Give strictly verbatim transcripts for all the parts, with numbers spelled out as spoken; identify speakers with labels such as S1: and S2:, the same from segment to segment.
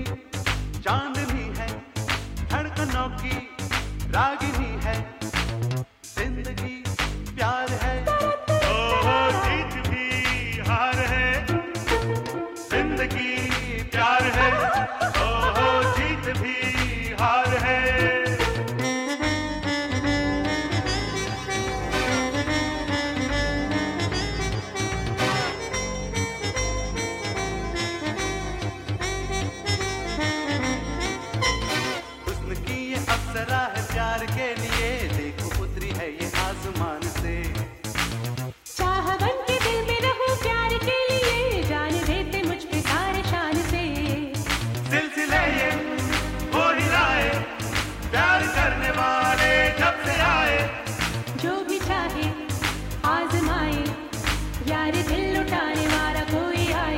S1: चांदनी है, धड़कनों की रागिनी है, जिंदगी प्यार है,
S2: ओहो जीत भी हार है,
S1: जिंदगी प्यार है,
S2: ओहो जीत भी हार है।
S1: हुस्न की ये अप्सरा है प्यार के लिए, देखो उतरी है ये आसमान से।
S3: चाह बन के दिल में रहूं प्यार के लिए, जान देते मुझ पे सारे शान से।
S2: सिलसिले ये हो हिलाए, प्यार करने वाले जब से आए,
S3: जो भी चाहे आजमाए, यार दिल लुटाने वाला कोई आए।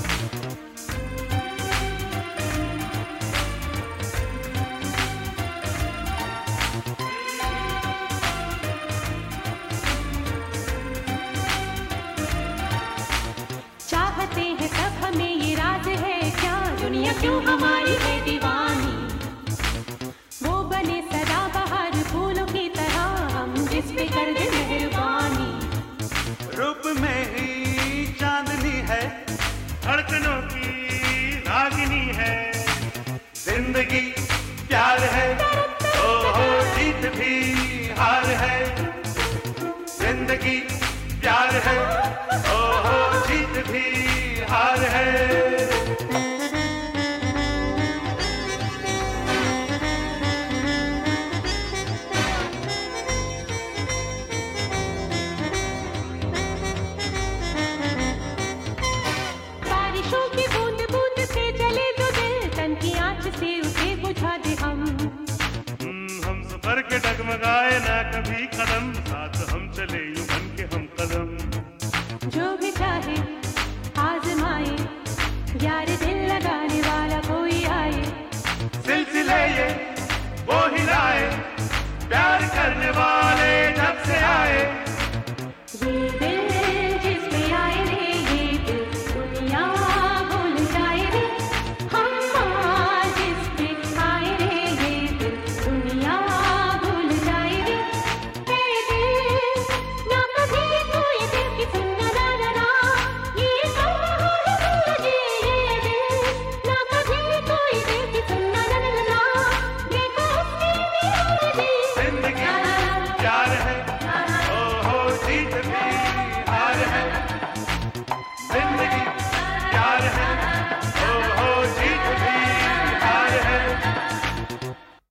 S3: चाहते हैं सब हमें ये राज है क्या, दुनिया क्यों हमारी है दीवानी। वो बने सदा बहार फूलों की तरह, हम जिस पे कर दे मेहरबानी।
S1: रूप में ही चांदनी है,
S2: धड़कनों की रागिनी है,
S1: जिंदगी प्यार है,
S2: ओहो जीत भी हार है,
S1: जिंदगी प्यार है,
S2: ओहो जीत भी हार है।
S3: बारिशों की बूंद बूंद से जले जो दिल, तन की आँच से उसे बुझा दे हम।
S2: हम्म, हम सफर के डगमगाए ना कभी कदम,